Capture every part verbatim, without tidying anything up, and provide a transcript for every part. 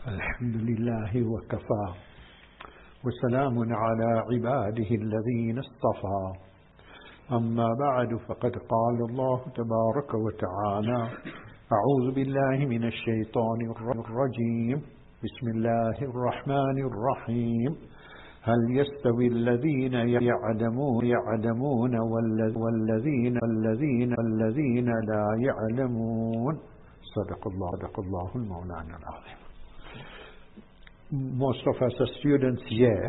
الحمد لله وكفى وسلام على عباده الذين اصطفى أما بعد فقد قال الله تبارك وتعالى أعوذ بالله من الشيطان الرجيم بسم الله الرحمن الرحيم هل يستوي الذين يعلمون يعلمون والذين الذين الذين لا يعلمون صدق الله صدق الله المولانا العظيم. Most of us are students here,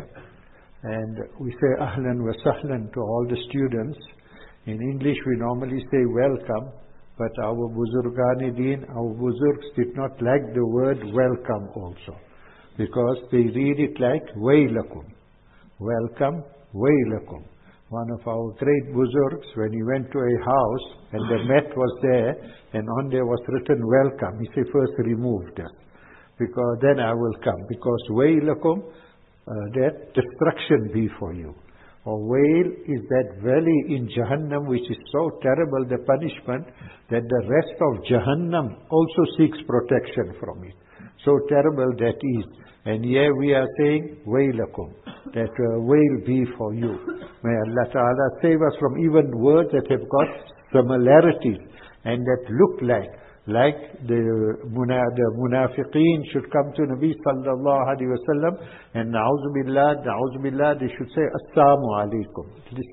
and we say ahlan wa sahlan to all the students. In English we normally say welcome, but our buzurgani deen, our buzurgs did not like the word welcome also, because they read it like waylakum. Welcome, waylakum. One of our great buzurgs, when he went to a house and the mat was there and on there was written welcome, he said, first remove that, because then I will come. Because waylakum, uh, that destruction be for you. Or wail is that valley in Jahannam which is so terrible, the punishment, that the rest of Jahannam also seeks protection from it. So terrible that is. And here we are saying, waylakum, that uh, wail be for you. May Allah Ta'ala save us from even words that have got similarities and that look like, like the, muna, the munafiqeen should come to Nabi Sallallahu Alaihi Wasallam and na'udhu billah, na'udhu billah, they should say, Assalamu alaikum.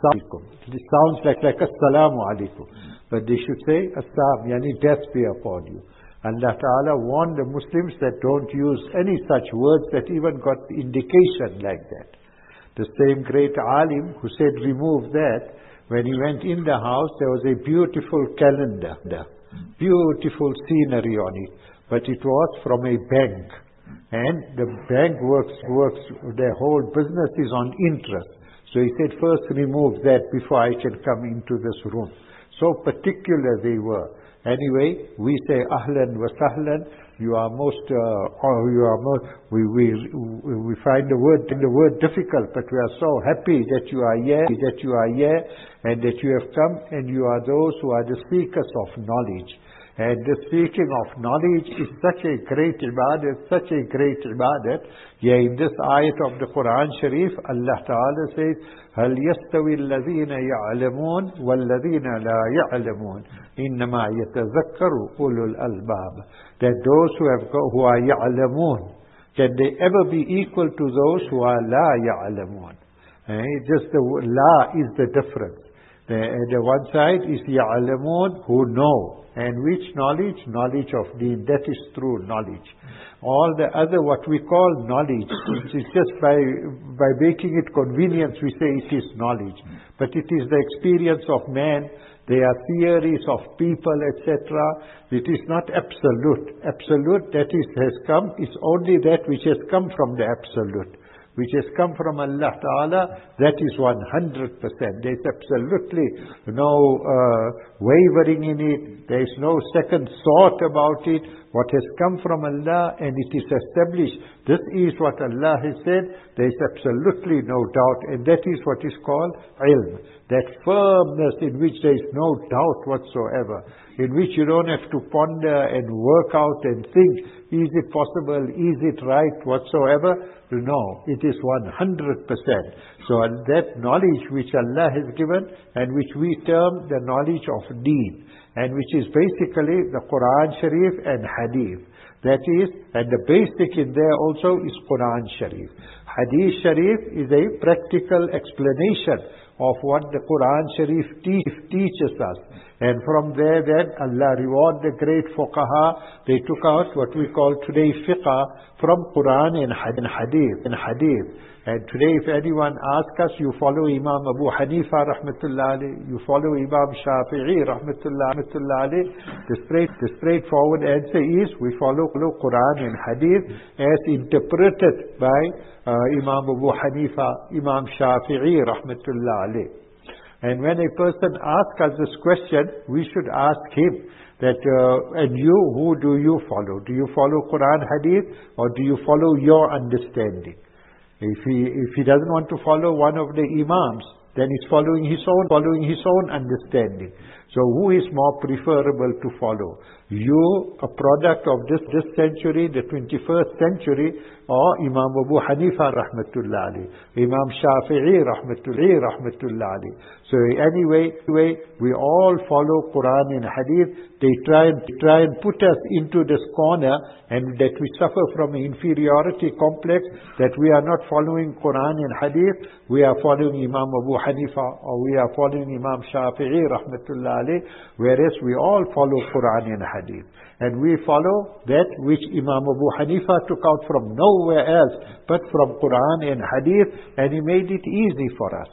This sounds like, like Assalamu alaikum. But they should say, Assam, yani death be upon you. Allah Ta'ala warned the Muslims that don't use any such words that even got indication like that. The same great alim who said remove that, when he went in the house there was a beautiful calendar, beautiful scenery on it, but it was from a bank, and the bank works, works their whole business is on interest. So he said first remove that before I can come into this room. So particular they were. Anyway, we say ahlan wa sahlan. You are most, uh, or you are most. We we we find the word the word difficult, but we are so happy that you are here, that you are here, and that you have come, and you are those who are the seekers of knowledge. And the seeking of knowledge is such a great ibadat, such a great ibadat. Yeah, in this ayat of the Quran Sharif, Allah Ta'ala says, هَلْ يَسْتَوِي الَّذِينَ يَعْلَمُونَ وَالَّذِينَ لَا يَعْلَمُونَ إِنَّمَا يَتَذَكَّرُ أُولُو الْأَلْبَابِ. That those who have go, who are يَعْلَمُونَ, can they ever be equal to those who are لَا يَعْلَمُونَ? Eh? Just the la is the difference. The, the one side is يَعْلَمُونَ, who know. And which knowledge? Knowledge of deen. That is true knowledge. All the other, what we call knowledge, which is just by, by making it convenience, we say it is knowledge. But it is the experience of man. They are theories of people, et cetera. It is not absolute. Absolute, that is, has come, is only that which has come from the absolute, which has come from Allah Ta'ala. That is one hundred percent. There is absolutely no uh, wavering in it. There is no second thought about it. What has come from Allah and it is established, this is what Allah has said. There is absolutely no doubt, and that is what is called ilm. That firmness in which there is no doubt whatsoever, in which you don't have to ponder and work out and think, is it possible, is it right, whatsoever. No, it is one hundred percent. So that knowledge which Allah has given and which we term the knowledge of deen, and which is basically the Quran Sharif and Hadith. That is, and the basic in there also is Quran Sharif. Hadith Sharif is a practical explanation of what the Quran Sharif te- teaches us. And from there then Allah reward the great fuqaha. They took out what we call today fiqh from Quran and Hadith. And Hadith. And today if anyone asks us, you follow Imam Abu Hanifa rahmatullah alayh, you follow Imam Shafi'i rahmatullah alayh, the straight, the straightforward answer is, we follow Quran and Hadith as interpreted by uh, Imam Abu Hanifa, Imam Shafi'i rahmatullah alayh. And when a person asks us this question, we should ask him that, uh, and you, who do you follow? Do you follow Quran, Hadith, or do you follow your understanding? If he, if he doesn't want to follow one of the Imams, then he's following his own, following his own understanding. So who is more preferable to follow? You, a product of this, this century, the twenty-first century, or Imam Abu Hanifa rahmatullah alayh, Imam Shafi'i rahmatullah rahmatullah alayh. So anyway, anyway, we all follow Quran and Hadith. They try and try and put us into this corner, and that we suffer from an inferiority complex, that we are not following Quran and Hadith, we are following Imam Abu Hanifa, or we are following Imam Shafi'i rahmatullah alayh, whereas we all follow Quran and Hadith. And we follow that which Imam Abu Hanifa took out from nowhere else but from Quran and Hadith, and he made it easy for us.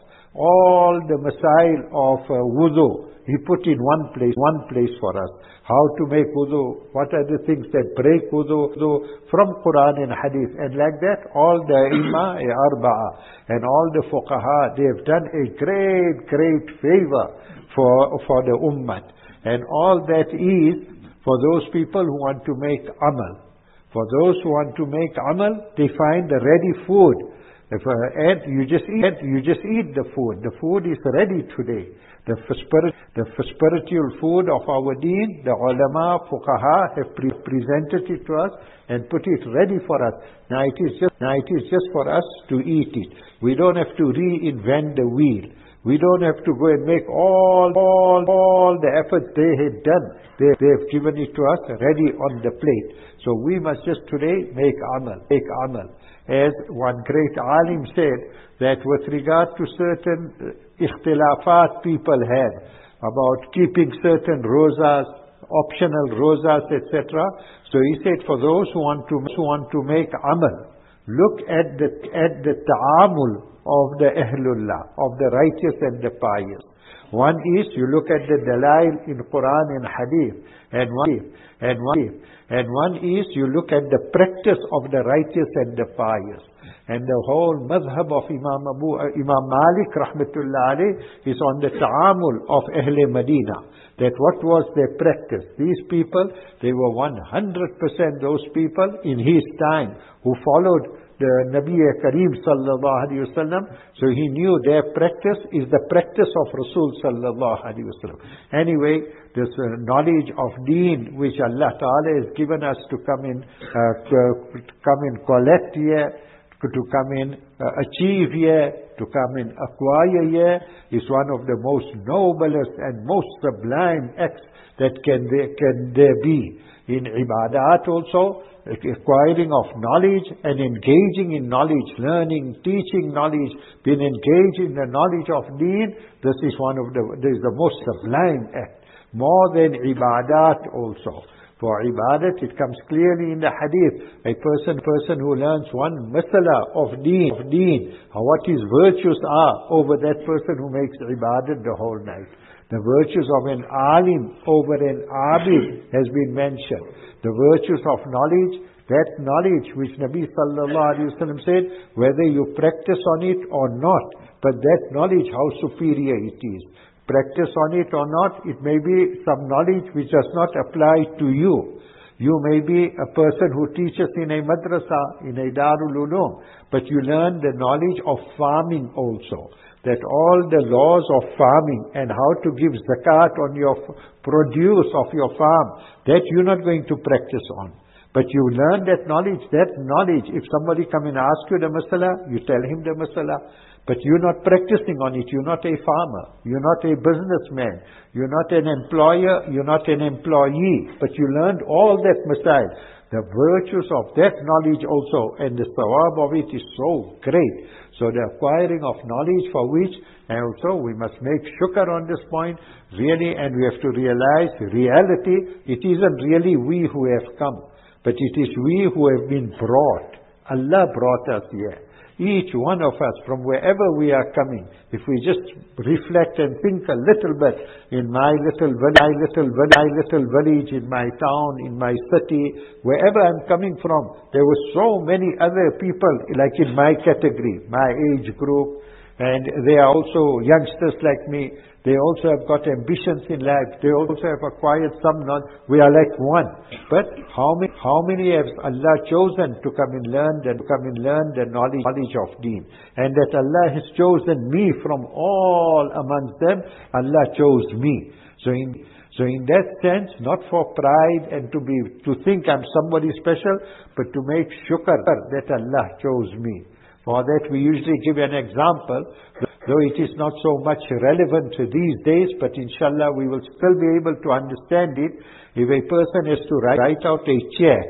All the masail of uh, wudu, he put in one place, one place for us. How to make wudu, what are the things that break wudu, wudu from Quran and Hadith. And like that, all the Imam Arba'a and all the Fuqaha, they have done a great, great favor for, for the Ummah. And all that is for those people who want to make amal. For those who want to make amal, they find the ready food. If uh, and you just eat, you just eat the food. The food is ready today. The spirit, the spiritual food of our deen, the ulama, fuqaha have pre presented it to us and put it ready for us. Now it is just, now it is just for us to eat it. We don't have to reinvent the wheel. We don't have to go and make all, all, all the efforts they had done. They, they have given it to us ready on the plate. So we must just today make amal, make amal. As one great alim said, that with regard to certain ikhtilafat people had about keeping certain rozas, optional rozas, et cetera. So he said, for those who want to, who want to make amal, look at the, at the ta'amul of the Ahlullah, of the righteous and the pious. One is, you look at the dalail in Quran and Hadith, and one, and one, and one is, you look at the practice of the righteous and the pious. And the whole madhab of Imam Abu, uh, Imam Malik rahmatullah alayh is on the ta'amul of Ahle Medina. That what was their practice? These people, they were one hundred percent those people in his time who followed the Nabi Kareem sallallahu alayhi wa sallam. So he knew their practice is the practice of Rasul sallallahu alayhi wa sallam. Anyway, this uh, knowledge of deen which Allah Ta'ala has given us to come in, uh, to come in collect here, to come in uh, achieve here, to come in acquire here, is one of the most noblest and most sublime acts that can there, can there be. In ibadat also, acquiring of knowledge and engaging in knowledge, learning, teaching knowledge, being engaged in the knowledge of deen, this is one of the, this is the most sublime act. More than ibadat also. For ibadat, it comes clearly in the hadith. A person person who learns one masala of deen, of deen, what his virtues are over that person who makes ibadat the whole night. The virtues of an alim over an abid has been mentioned. The virtues of knowledge, that knowledge which Nabi sallallahu alayhi wa sallam said, whether you practice on it or not, but that knowledge, how superior it is. Practice on it or not, it may be some knowledge which does not apply to you. You may be a person who teaches in a madrasa, in a Darul Ulum, but you learn the knowledge of farming also. That all the laws of farming and how to give zakat on your produce of your farm, that you're not going to practice on. But you learn that knowledge, that knowledge, if somebody come and ask you the masala, you tell him the masala. But you're not practicing on it, you're not a farmer, you're not a businessman, you're not an employer, you're not an employee, but you learned all that masail. The virtues of that knowledge also, and the sawab of it is so great. So the acquiring of knowledge for which, and also we must make shukr on this point, really, and we have to realize reality, it isn't really we who have come, but it is we who have been brought. Allah brought us here. Each one of us, from wherever we are coming, if we just reflect and think a little bit, in my little, my little, my little village, in my town, in my city, wherever I'm coming from, there were so many other people, like in my category, my age group, And they are also youngsters like me. They also have got ambitions in life. They also have acquired some knowledge. We are like one. But how many, how many has Allah chosen to come and learn and to come and learn the knowledge, knowledge of Deen? And that Allah has chosen me from all amongst them. Allah chose me. So in So in that sense, not for pride and to be to think I'm somebody special, but to make shukr that Allah chose me. For that we usually give an example, though it is not so much relevant to these days, but inshallah we will still be able to understand it. If a person is to write, write out a check,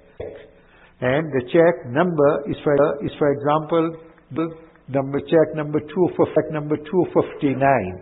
and the check number is for, is for example, the number check number two for number two fifty-nine,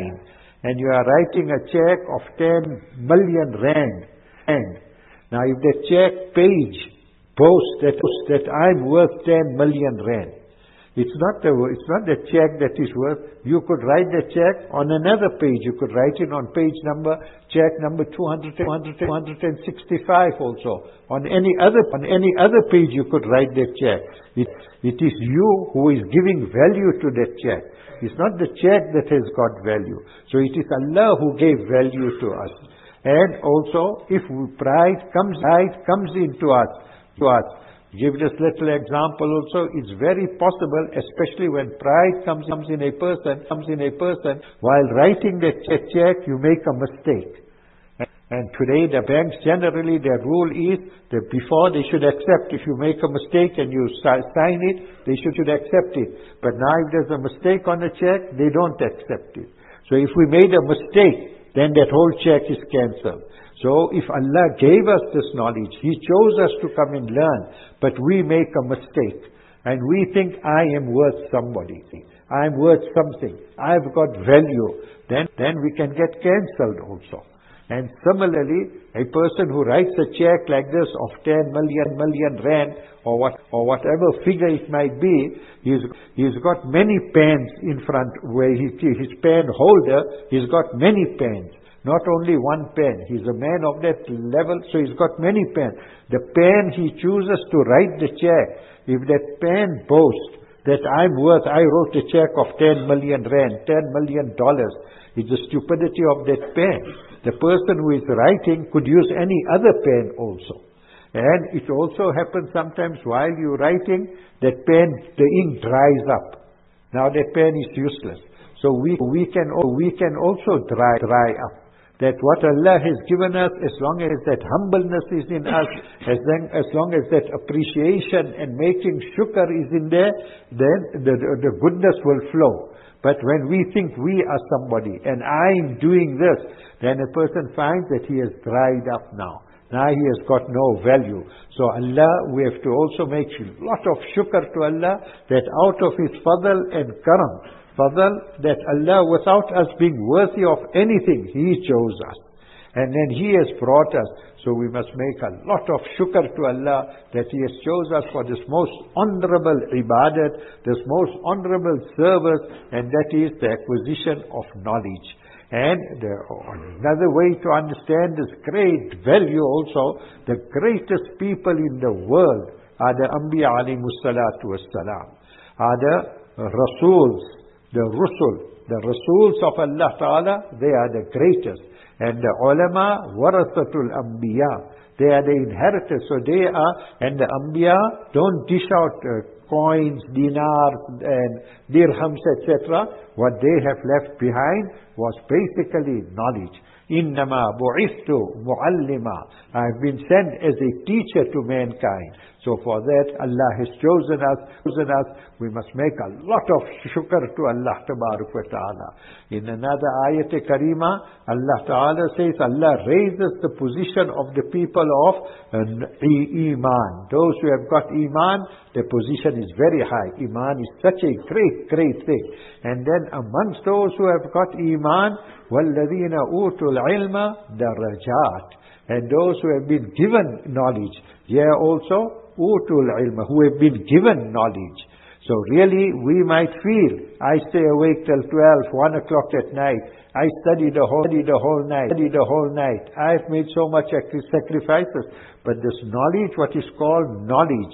and you are writing a check of ten million rand. And now if the check page boasts that, that I'm worth ten million rand, it's not the it's not the check that is worth. You could write the check on another page. You could write it on page number, check number two hundred, two hundred, two hundred sixty-five also. On any other on any other page you could write that check. It, it is you who is giving value to that check. It's not the check that has got value. So it is Allah who gave value to us. And also, if pride comes, pride comes into us, to us. Give this little example also. It's very possible, especially when pride comes, comes in a person, comes in a person, while writing the check, you make a mistake. And today the banks generally, their rule is that before they should accept. If you make a mistake and you sign it, they should, should accept it. But now if there's a mistake on the check, they don't accept it. So if we made a mistake, then that whole check is cancelled. So if Allah gave us this knowledge, He chose us to come and learn, but we make a mistake. And we think, I am worth somebody. I am worth something. I've got value. Then, then we can get cancelled also. And similarly, a person who writes a check like this of ten million, million rand, or what, or whatever figure it might be, he's, he's got many pens in front, where he, his pen holder, he's got many pens. Not only one pen. He's a man of that level, so he's got many pens. The pen he chooses to write the check, if that pen boasts that I'm worth, I wrote a check of ten million rand, ten million dollars, it's the stupidity of that pen. The person who is writing could use any other pen also. And it also happens sometimes while you're writing, that pen, the ink dries up. Now that pen is useless. So we, we, can, we can also dry, dry up. That what Allah has given us, as long as that humbleness is in us, as long as, long as that appreciation and making shukr is in there, then the, the, the goodness will flow. But when we think we are somebody and I'm doing this, then a person finds that he has dried up now. Now he has got no value. So Allah, we have to also make a lot of shukr to Allah, that out of His fadl and karam, fadl, that Allah, without us being worthy of anything, He chose us. And then He has brought us. So we must make a lot of shukr to Allah that He has chosen us for this most honorable ibadat, this most honorable service, and that is the acquisition of knowledge. And the, another way to understand this great value also, the greatest people in the world are the Anbiya alayhimus salatu wassalam, are the Rasuls, the Rusul, the Rasuls of Allah Ta'ala, they are the greatest. And the ulama, warathatul anbiya, they are the inheritors. So they are, and the anbiya don't dish out uh, coins, dinars, and dirhams, et cetera. What they have left behind was basically knowledge. Innama bu'ithtu mu'allima. I have been sent as a teacher to mankind. So for that, Allah has chosen us, chosen us. We must make a lot of shukr to Allah Tabarak wa Ta'ala. In another ayat karima, Allah Ta'ala says, Allah raises the position of the people of uh, Iman. Those who have got Iman, their position is very high. Iman is such a great, great thing. And then amongst those who have got Iman, وَالَّذِينَ أُوتُوا الْعِلْمَ دَرَجَاتٍ. And those who have been given knowledge, here also, utul ilma, who have been given knowledge. So really, we might feel, I stay awake till twelve, one o'clock at night. I study the whole, study the whole night, study the whole night. I've made so much sacrifices. But this knowledge, what is called knowledge,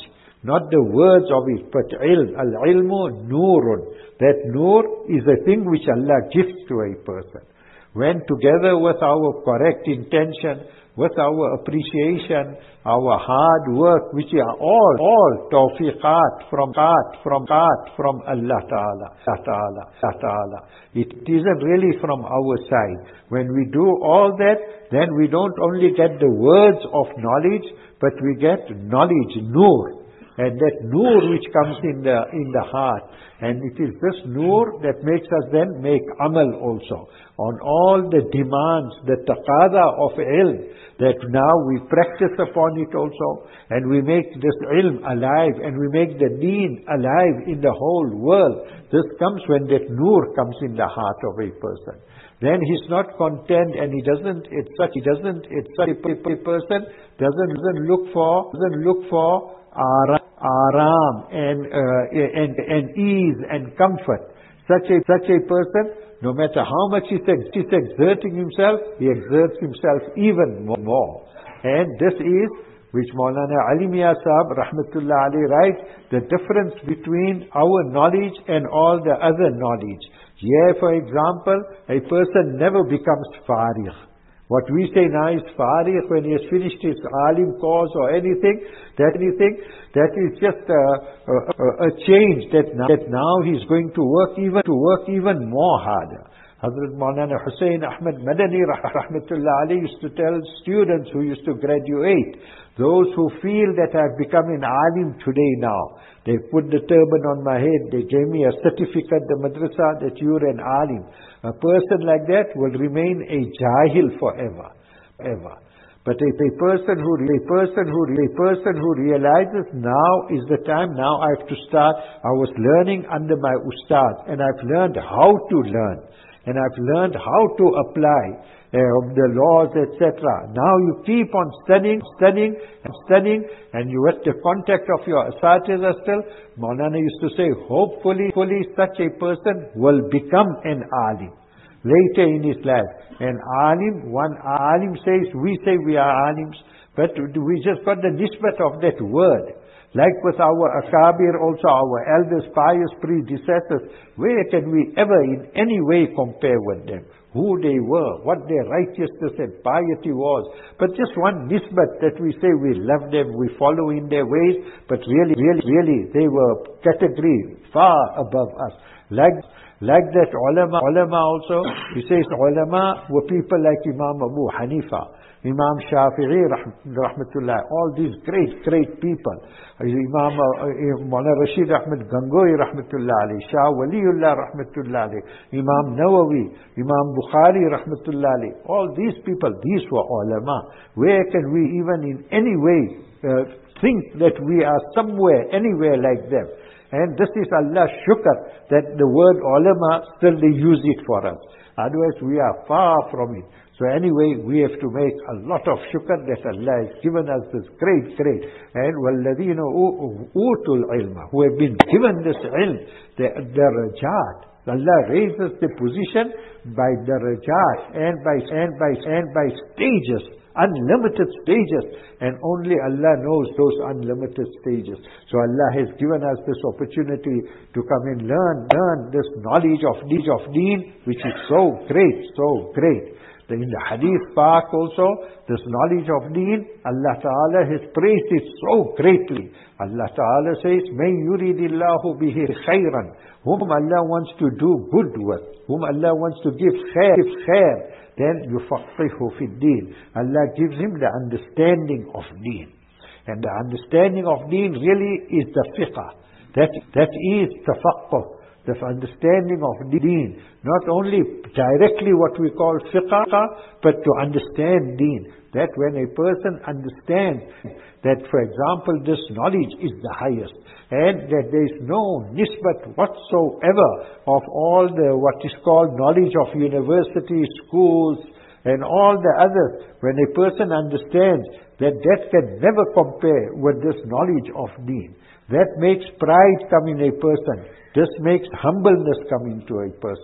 not the words of it, but ilm. Al-ilmu nurun. That nur is a thing which Allah gives to a person. When together with our correct intention, with our appreciation, our hard work, which are all, all tawfiqat from God, from God, from Allah Ta'ala, Allah Ta'ala, Allah Ta'ala. It isn't really from our side. When we do all that, then we don't only get the words of knowledge, but we get knowledge, nur. And that nur which comes in the in the heart. And it is this nur that makes us then make amal also. On all the demands, the taqada of ilm, that now we practice upon it also. And we make this ilm alive, and we make the deen alive in the whole world. This comes when that nur comes in the heart of a person. Then he's not content, and he doesn't, it's such, he doesn't, it's such a person doesn't, doesn't look for, doesn't look for aram, aram and, uh, and, and ease and comfort. Such a, such a person, no matter how much he's, he's exerting himself, he exerts himself even more. And this is, which Maulana Ali Mian Sahab, Rahmatullah Ali, writes, the difference between our knowledge and all the other knowledge. Here, for example, a person never becomes farigh. What we say now is farigh, when he has finished his alim course or anything, that anything, that is just a, a, a change, that now, that now he's going to work even, to work even more harder. Hazrat Maulana Hussain Ahmad Madani Rahmatullah Ali used to tell students who used to graduate, those who feel that I've become an alim today now, they put the turban on my head, they gave me a certificate, the madrasa, that you're an alim. A person like that will remain a jahil forever, ever. But if a person who, a person who, a person who realizes now is the time, now I have to start. I was learning under my ustad, and I've learned how to learn, and I've learned how to apply Uh, the laws, et cetera. Now you keep on studying, studying, and studying, and you at the contact of your asatiza still. Maulana used to say, hopefully, hopefully such a person will become an alim later in his life. An alim, one alim says, we say we are alims, but we just got the nisbat of that word. Like with our akabir, also our elders, pious predecessors, where can we ever in any way compare with them? Who they were, what their righteousness and piety was. But just one nisbat that we say we love them, we follow in their ways, but really, really, really, they were category far above us. Like, like that ulama, ulama also, he says ulama were people like Imam Abu Hanifa, Imam Shafi'i, Rahmatullah, all these great, great people. Imam uh, Maulana Rashid Ahmed Gangohi, Rahmatullah Ali, Shah Waliullah, Rahmatullah Ali, Imam Nawawi, Imam Bukhari, Rahmatullah Ali. All these people, these were ulama. Where can we even in any way uh, think that we are somewhere, anywhere like them? And this is Allah's shukr that the word ulama, still they use it for us. Otherwise we are far from it. So anyway, we have to make a lot of shukr that Allah has given us this great, great. And وَالَّذِينَ أُوتُوا الْعِلْمَ, who have been given this ilm, the darajat. Allah raises the position by darajat and by, and by, and by stages, unlimited stages. And only Allah knows those unlimited stages. So Allah has given us this opportunity to come and learn, learn this knowledge of deen, of deen, which is so great, so great. In the Hadith Pak also, this knowledge of deen, Allah Ta'ala has praised it so greatly. Allah Ta'ala says, مَنْ يُرِيدِ اللَّهُ بِهِ خَيْرًا, whom Allah wants to do good with, whom Allah wants to give khair, give khair, then يُفَقِّهُ فِي الدِّينِ, Allah gives him the understanding of deen. And the understanding of deen really is the fiqh. That, that is tafaqquh. The understanding of deen, not only directly what we call fiqh, but to understand deen. That when a person understands that, for example, this knowledge is the highest, and that there is no nisbat whatsoever of all the what is called knowledge of universities, schools, and all the others. When a person understands that that can never compare with this knowledge of deen, that makes pride come in a person. This makes humbleness come into a person.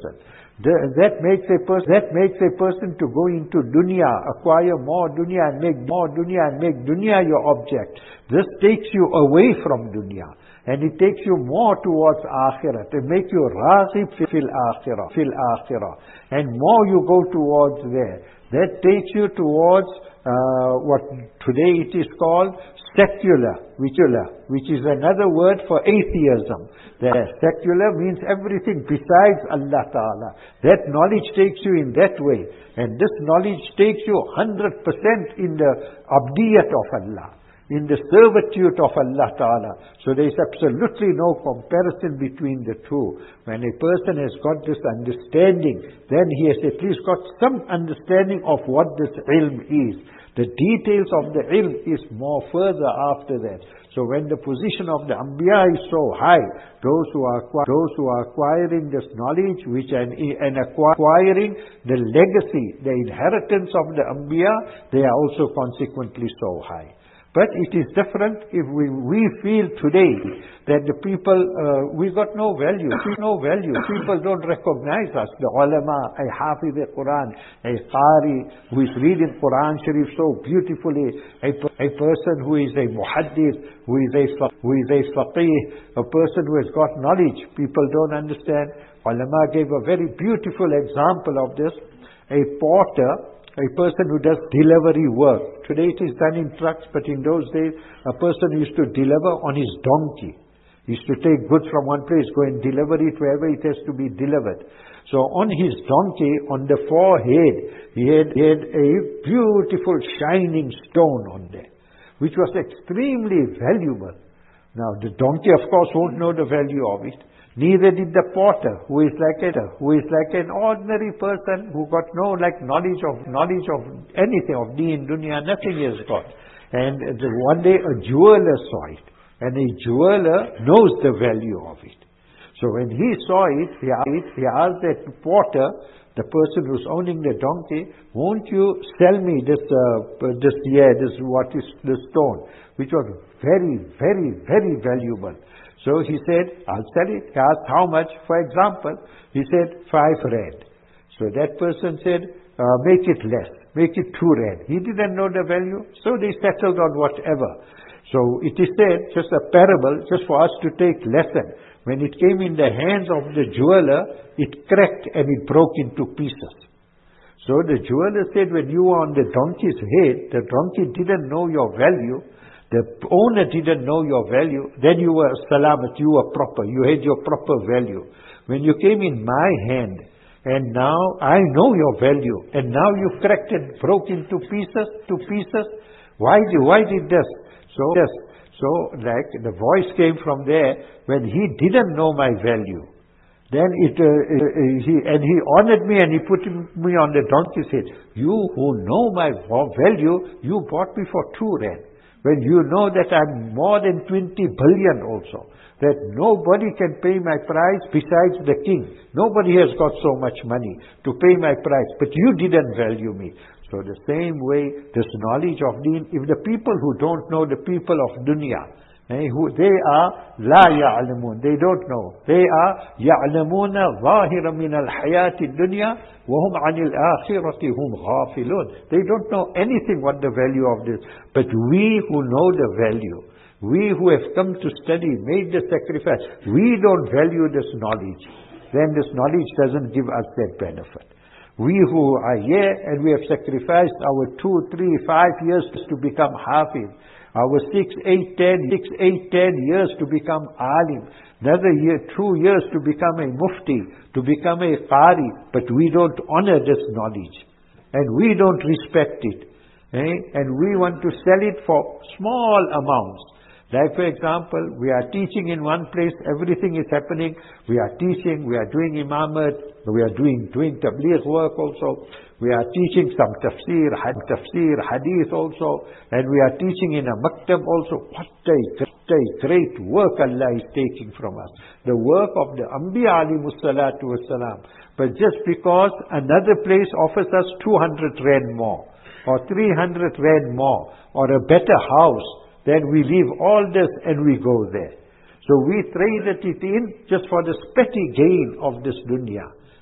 The, that makes a person that makes a person to go into dunya, acquire more dunya and make more dunya and make dunya your object. This takes you away from dunya, and it takes you more towards akhirah. To make you raghib fil akhirah, fil akhirah, and more you go towards there. That takes you towards uh, what today it is called secular, secular, which is another word for atheism. The secular means everything besides Allah Ta'ala. That knowledge takes you in that way. And this knowledge takes you one hundred percent in the abdiyat of Allah, in the servitude of Allah Ta'ala. So there is absolutely no comparison between the two. When a person has got this understanding, then he has at least got some understanding of what this ilm is. The details of the ilm is more further after that. So when the position of the Anbiya is so high, those who are those who are acquiring this knowledge, which and, and acquiring the legacy, the inheritance of the Anbiya, they are also consequently so high. But it is different if we, we feel today that the people, uh, we got no value, no value. People don't recognize us. The ulama, a hafiz al-Quran, a qari who is reading Quran Sharif so beautifully, a, a person who is a muhaddith, who is a, who is a faqih, a person who has got knowledge. People don't understand. Ulama gave a very beautiful example of this. A porter, a person who does delivery work. Today it is done in trucks, but in those days a person used to deliver on his donkey. He used to take goods from one place, go and deliver it wherever it has to be delivered. So on his donkey, on the forehead, he had, he had a beautiful shining stone on there, which was extremely valuable. Now the donkey of course won't know the value of it. Neither did the porter, who is like a, who is like an ordinary person who got no like knowledge of knowledge of anything of deen, dunya, nothing he has got. And the, one day a jeweler saw it, and a jeweler knows the value of it. So when he saw it, he asked, he asked that porter, the person who's owning the donkey, won't you sell me this uh, this yeah this what is the stone, which was very very very valuable. So he said, I'll sell it. He asked how much. For example, he said five rand. So that person said, uh, make it less. Make it two rand. He didn't know the value. So they settled on whatever. So it is said, just a parable, just for us to take lesson. When it came in the hands of the jeweler, it cracked and it broke into pieces. So the jeweler said, when you were on the donkey's head, the donkey didn't know your value. The owner didn't know your value. Then you were salamat, you were proper. You had your proper value. When you came in my hand, and now I know your value, and now you cracked and broke into pieces, to pieces. Why did, why did this? So, this, so like the voice came from there, when he didn't know my value, then it, uh, uh, he, and he honored me and he put me on the donkey's head. You who know my value, you bought me for two rand. When you know that I'm more than twenty billion also, that nobody can pay my price besides the king. Nobody has got so much money to pay my price, but you didn't value me. So the same way, this knowledge of deen, if the people who don't know the people of dunya, eh, who they are la ya'lamun, they don't know. They are ya'lamuna zahira min al-hayati dunya wa hum 'anil akhirati hum ghafilun. They don't know anything what the value of this. But we who know the value, we who have come to study, made the sacrifice, we don't value this knowledge. Then this knowledge doesn't give us that benefit. We who are here and we have sacrificed our two, three, five years to become hafiz, our six, eight, ten, six, eight, ten years to become alim, another year, two years to become a mufti, to become a qari, but we don't honor this knowledge, and we don't respect it, eh? And we want to sell it for small amounts. Like for example, we are teaching in one place, everything is happening, we are teaching, we are doing imamat, we are doing, doing tabligh work also, we are teaching some tafsir, had tafsir, hadith also, and we are teaching in a maktab also. What a, a great work Allah is taking from us. The work of the Anbiya alayhimus salatu wassalam. But just because another place offers us two hundred rand more, or three hundred rand more, or a better house, then we leave all this and we go there. So we traded it in just for this petty gain of this dunya.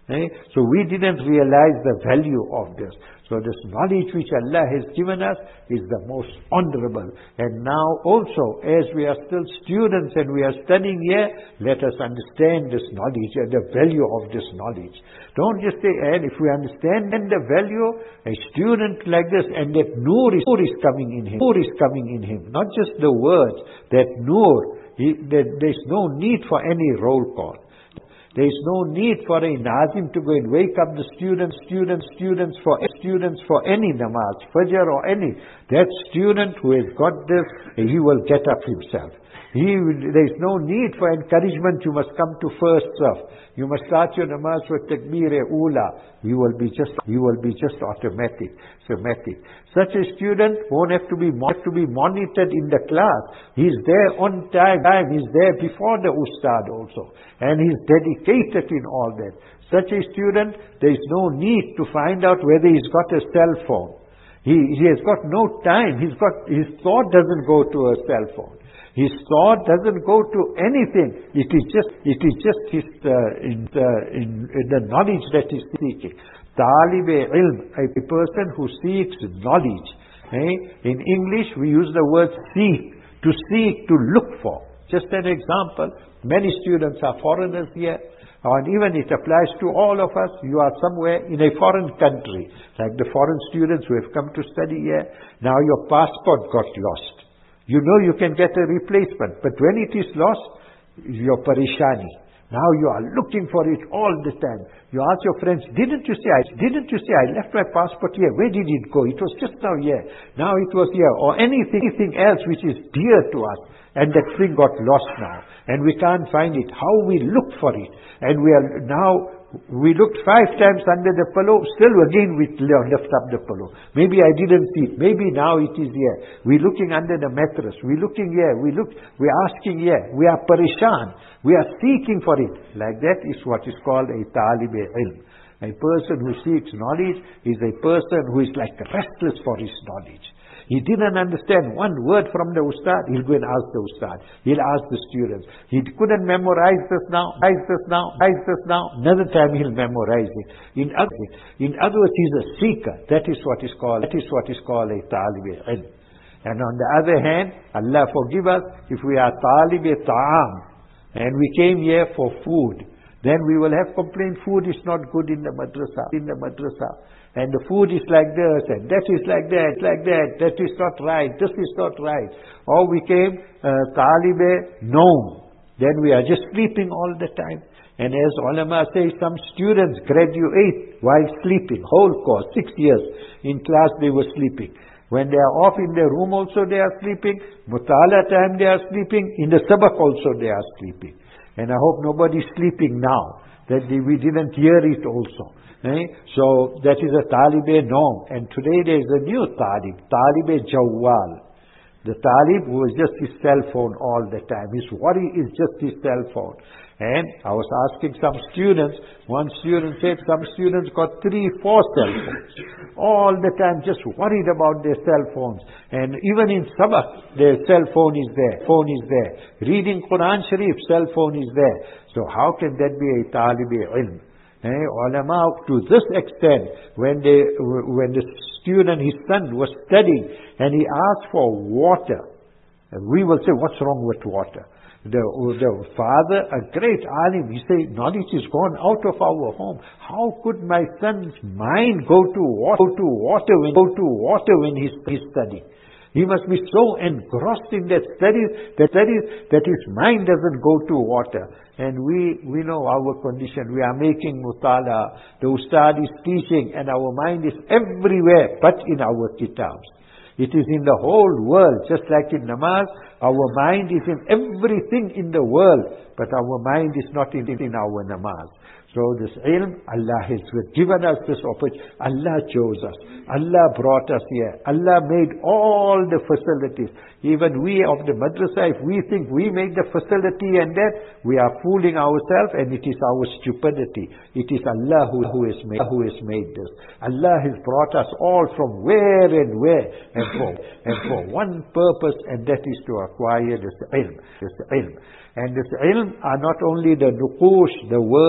Eh? So we didn't realize the value of this. So this knowledge which Allah has given us is the most honorable. And now also, as we are still students and we are studying here, let us understand this knowledge and the value of this knowledge. Don't just say, and if we understand the value, a student like this, and that nur is, nur is coming in him, nur is coming in him, not just the words, that nur, he, that there's no need for any roll call. There is no need for a Nazim to go and wake up the students, students, students for students for any namaz, fajr or any. That student who has got this, he will get up himself. He, there is no need for encouragement. You must come to first saf. You must start your namaz with takbir-e-ula. You will be just, you will be just automatic, automatic. Such a student won't have to be have to be monitored in the class. He's there on time. He's there before the ustad also, and he's dedicated in all that. Such a student, there is no need to find out whether he's got a cell phone. He he has got no time. He's got his thought doesn't go to a cell phone. His thought doesn't go to anything. It is just, it is just his, uh, in, uh, in, in the knowledge that he's seeking. Talib-e-ilm, a person who seeks knowledge. Eh? In English, we use the word seek, to seek, to look for. Just an example, many students are foreigners here, and even it applies to all of us. You are somewhere in a foreign country, like the foreign students who have come to study here. Now your passport got lost. You know you can get a replacement, but when it is lost, you're parishani. Now you are looking for it all the time. You ask your friends, didn't you say, I, didn't you say I left my passport here? Where did it go? It was just now here. Now it was here. Or anything, anything else which is dear to us. And that thing got lost now. And we can't find it. How we look for it. And we are now, we looked five times under the pillow, still again we lift up the pillow. Maybe I didn't see it. Maybe now it is here. We're looking under the mattress. We're looking here. We look, we're asking here. We are parishan. We are seeking for it. Like that is what is called a talib-e-ilm. A person who seeks knowledge is a person who is like restless for his knowledge. He didn't understand one word from the ustad, he'll go and ask the ustad. He'll ask the students. He couldn't memorize this now, memorize this now, memorize this now. Another time he'll memorize it. In other, in other words, he's a seeker. That is what is called, that is what is called a talib-e-ilm. And on the other hand, Allah forgive us, if we are talib-e-ta'am, and we came here for food, then we will have complained, food is not good in the madrasa, in the madrasa. And the food is like this, and that is like that, like that, that is not right, this is not right. Or we came, uh, talib-e-noam. Then we are just sleeping all the time. And as ulama say, some students graduate while sleeping, whole course, six years. In class they were sleeping. When they are off in their room also they are sleeping. Mutala time they are sleeping. In the sabak also they are sleeping. And I hope nobody is sleeping now, that we didn't hear it also. Eh? So that is a talib-e-noam. And today there is a new talib, talib-e-jawwal. The talib who is just his cell phone all the time. His worry is just his cell phone. And I was asking some students, one student said some students got three, four cell phones. All the time just worried about their cell phones. And even in sabak, their cell phone is there, phone is there. Reading Quran Sharif, cell phone is there. So how can that be a talib-e-ilm? Eh, ulama, to this extent, when they, when the student, his son was studying, and he asked for water, and we will say, what's wrong with water? The, the father, a great alim, he said, knowledge is gone out of our home. How could my son's mind go to water, go to water when, go to water when he's, he's studying? He must be so engrossed in that study, that study, that his mind doesn't go to water. And we, we know our condition. We are making mutala. The ustad is teaching and our mind is everywhere but in our kitabs. It is in the whole world, just like in namaz. Our mind is in everything in the world, but our mind is not in, in our namaz. So this ilm, Allah has given us this opportunity. Allah chose us. Allah brought us here. Allah made all the facilities. Even we of the madrasa, if we think we made the facility and that, we are fooling ourselves and it is our stupidity. It is Allah who, who, has made, who has made this. Allah has brought us all from where and where and for, and for one purpose, and that is to acquire this ilm. This ilm. And this ilm are not only the nuqush, the words, the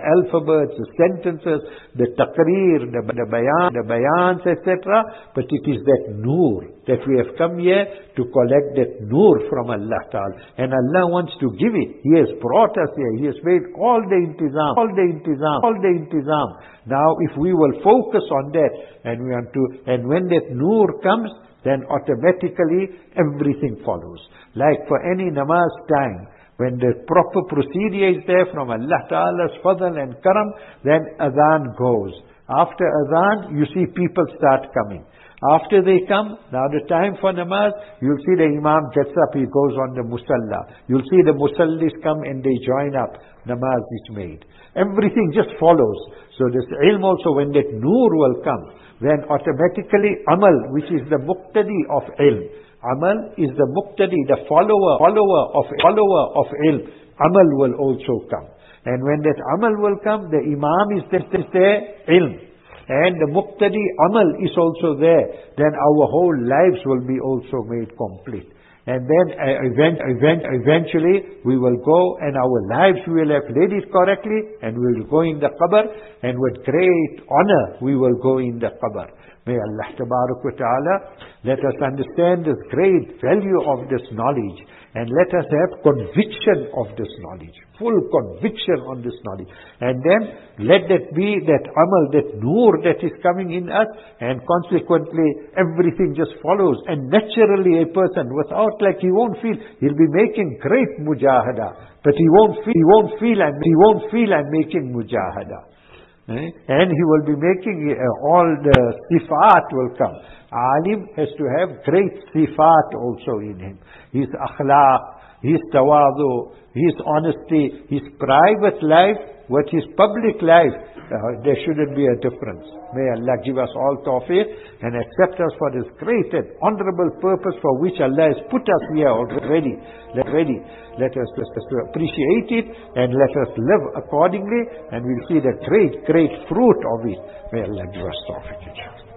alphabets, the sentences, the taqreer, the, the bayan, the bayans, et cetera. But it is that noor that we have come here to collect that noor from Allah Ta'ala. And Allah wants to give it. He has brought us here. He has made all the intizam, all the intizam, all the intizam. Now if we will focus on that, and we want to, and when that noor comes, then automatically everything follows. Like for any namaz time, when the proper procedure is there from Allah Ta'ala's fadl and karam, then adhan goes. After adhan, you see people start coming. After they come, now the time for namaz, you'll see the imam gets up, he goes on the musalla. You'll see the musallis come and they join up. Namaz is made. Everything just follows. So this ilm also, when that noor will come, then automatically amal, which is the muqtadi of ilm. Amal is the muqtadi, the follower, follower of follower of ilm. Amal will also come. And when that amal will come, the imam is there, is there ilm. And the muqtadi amal is also there. Then our whole lives will be also made complete. And then uh, event, event, eventually we will go and our lives we will have led it correctly and we will go in the qabr, and with great honor we will go in the qabr. May Allah Tabarak wa Ta'ala let us understand this great value of this knowledge, and let us have conviction of this knowledge, full conviction on this knowledge. And then let that be that amal, that noor that is coming in us, and consequently everything just follows. And naturally a person without, like he won't feel, he'll be making great mujahada, but he won't feel, he won't feel and he won't feel I'm making mujahada. Eh? And he will be making uh, all the sifat will come. Alim has to have great sifat also in him. His akhlaq, his tawadu, his honesty, his private life, with his public life, uh, there shouldn't be a difference. May Allah give us all tawfiq and accept us for this great and honorable purpose for which Allah has put us here already. Let, ready. let us just appreciate it and let us live accordingly, and we'll see the great, great fruit of it. May Allah give us tawfiq.